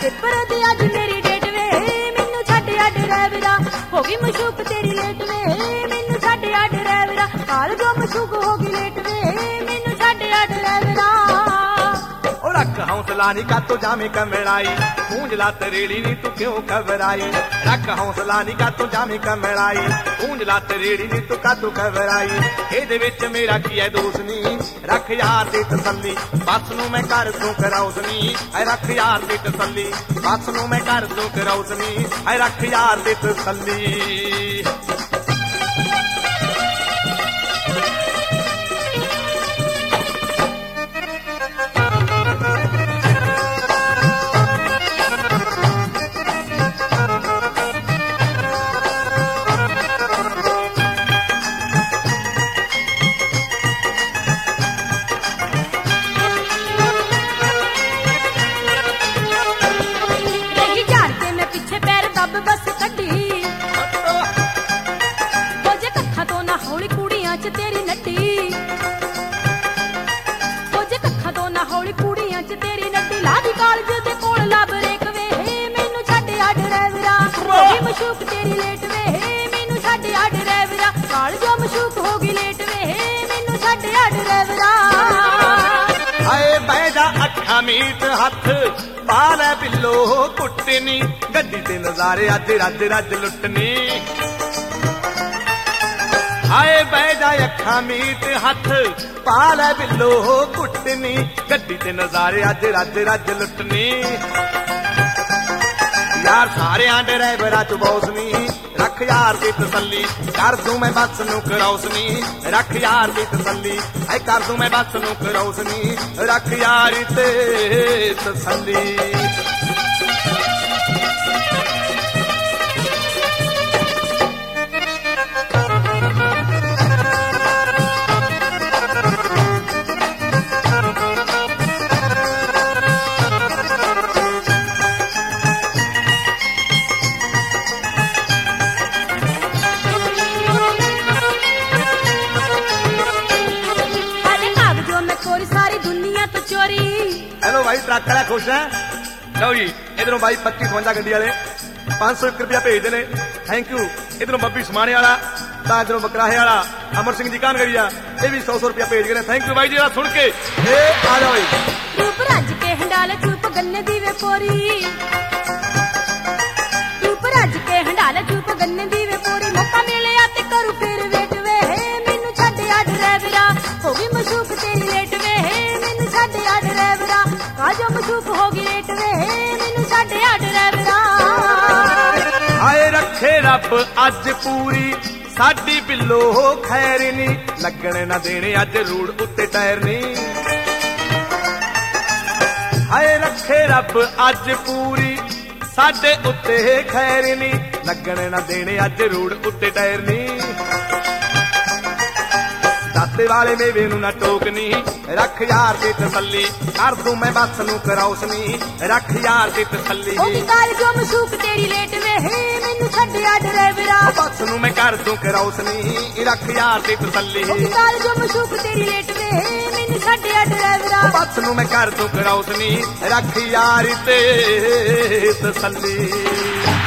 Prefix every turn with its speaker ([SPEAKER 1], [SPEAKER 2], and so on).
[SPEAKER 1] Paper दी अज मेरी date वे मैनू छड्ड आ ड्राइवरा हो गई मशूक तेरी लेट वे मैनू छड्ड आ ड्राइवरा काल जो मशूक हो गई लेट वे मैनू छड्ड आ ड्राइवरा
[SPEAKER 2] रख हौसला नी का तो जामे कमराई गूंज ला तरेड़ी नी तू क्यों घबराई रख हौसला नी का तो जामे कमराई गूंज ला तरेड़ी नी तू का तू घबराई एदे विच मेरा की है दोस्त नी रख यार दी तसल्ली बस नू मैं कर दूं कराउसनी ऐ रख यार दी तसल्ली बस नू मैं कर दूं कराउसनी ऐ रख यार दी तसल्ली
[SPEAKER 1] बस कड्डी जे कखा तो ना हौली कुड़ियां च तेरी नड्डी जे कखा तो ना हौली कुड़ियां च तेरी नड्डी लादी कालज दे कोल लब रेक वे मैनू छड्ड आ ड्राइवरा होगी मशूक तेरी लेट वे मैनू छड्ड आ ड्राइवरा कालजो मशूक होगी लेट वे मैनू छड्ड आ ड्राइवरा
[SPEAKER 2] आए बैजा अखा मीट हथ पाल बिल्लो कुटनी गड्डी ते नजारे अज रज रज लुटनी हाय बैजा अखा मीट हथ पाल बिल्लो कुटनी गड्डी ते नजारे अज रज रज लुटनी यार सारे ड्राइवरा च बौसनी रख यार दी तसल्ली कर दूं मैं बस नू कराउसनी रख यार दी तसल्ली ऐ कर दूं मैं बस नू कराउसनी रख यार ते तसल्ली हेलो भाई ट्रक वाला खुश है लो जी इधरों भाई 2552 गड्डी वाले 501 रुपया भेजते ने थैंक यू इधरों बब्बी समाने वाला इधरों बकराहे वाला अमर सिंह जी कान करिया ये भी 100 रुपया भेज गए थैंक यू भाई जी सुन के आ जाओ
[SPEAKER 1] रूप रज के हंडाले चुप गन्ने दी वे पोरी रूप रज के हंडाले चुप गन्ने दी वे पोरी मौका मिले आते करू फिर वेट वे मैनू छड्ड आ ड्राइवरा हो गई मशूक तेरी लेट वे मैनू छड्ड आ ड्राइवरा काजो मशूक हो गई लेट वे मैनू छड्ड आ ड्राइवरा
[SPEAKER 2] आए रखे रब अज पूरी साडी बिल्लो खैर नी लगने ना देने अज रूड़ उत्ते टायर नी आए रखे रब अज पूरी साडे उत्ते खैर नी लगने ना देने अज रूड़ उत्ते टायर नी दाते वाले मेवे नू ना टोकनी रख यार दी तसल्ली कर दूं मैं बस नू कराउसनी रख यार दी तसल्ली
[SPEAKER 1] ओ काल जो मशूक तेरी लेट वे मैनू छड्ड आ ड्राइवरा
[SPEAKER 2] बस नू मैं कर दूं कराउसनी रख यार दी तसल्ली
[SPEAKER 1] ओ काल जो मशूक तेरी लेट वे मैनू छड्ड आ ड्राइवरा
[SPEAKER 2] बस नू मैं कर दूं कराउसनी रख यार ते तसल्ली।